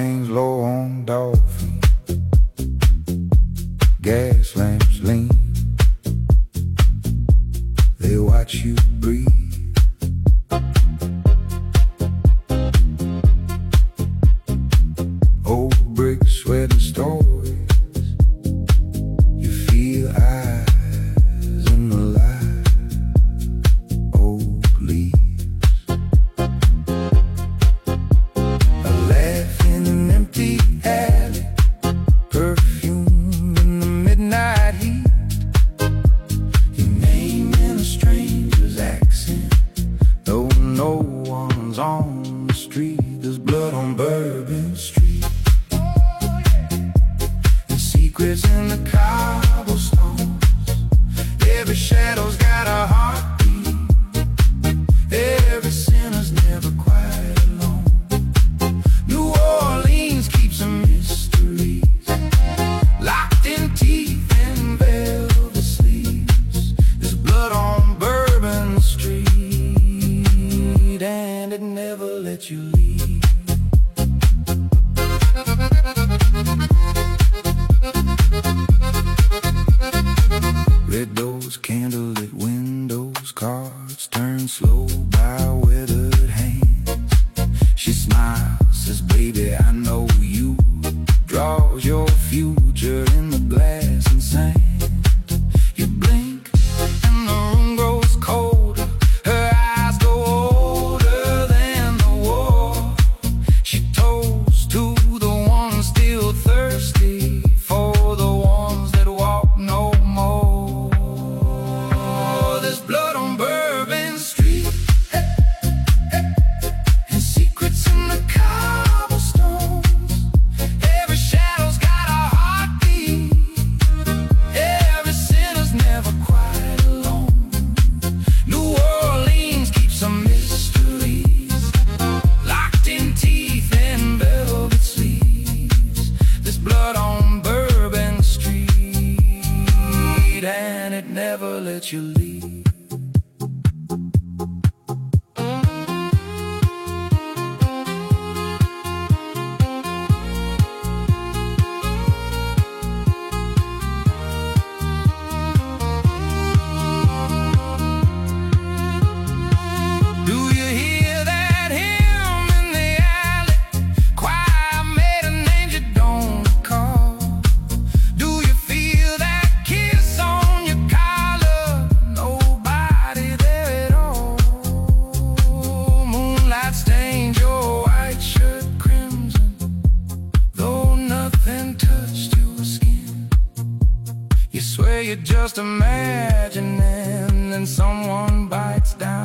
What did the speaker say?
lanes low on dolphin, gas lamps lean, they watch you breathe. Old bricks where the stories, you feel eyes in the light. Old leaves, a laugh in an empty alley, perfume in the midnight heat, your name in a stranger's accent, though no one's on the street. There's blood on Bourbon Street, and secrets in the cobblestones. Every shadow's got a heartbeat, every sinner's never quite alone. New Orleans keeps some mysteries, locked in teeth and velvet sleeves. There's blood on Bourbon Street, and it never lets you leave. Red doors, candlelit windows, cards turn slow by weathered hands. She smiles, says, baby, I know you. Draws your future in the glass and sand. You blink and the room grows colder, her eyes go older than the war. She toasts to the ones still thirsty, for the ones that walk no more. There's blood on Bourbon Street, and secrets in the cobblestones. Every shadow's got a heartbeat, every sinner's never quite alone. New Orleans keeps some mysteries, locked in teeth and velvet sleeves. There's blood on Bourbon Street, and it never lets you leave. Do you hear that hymn in the alley? Choir made a name you don't recall. Do you feel that kiss on your collar? Nobody there at all. Moonlight stains your white shirt crimson, though nothing touched your skin. You swear you're just imagining, and someone bites down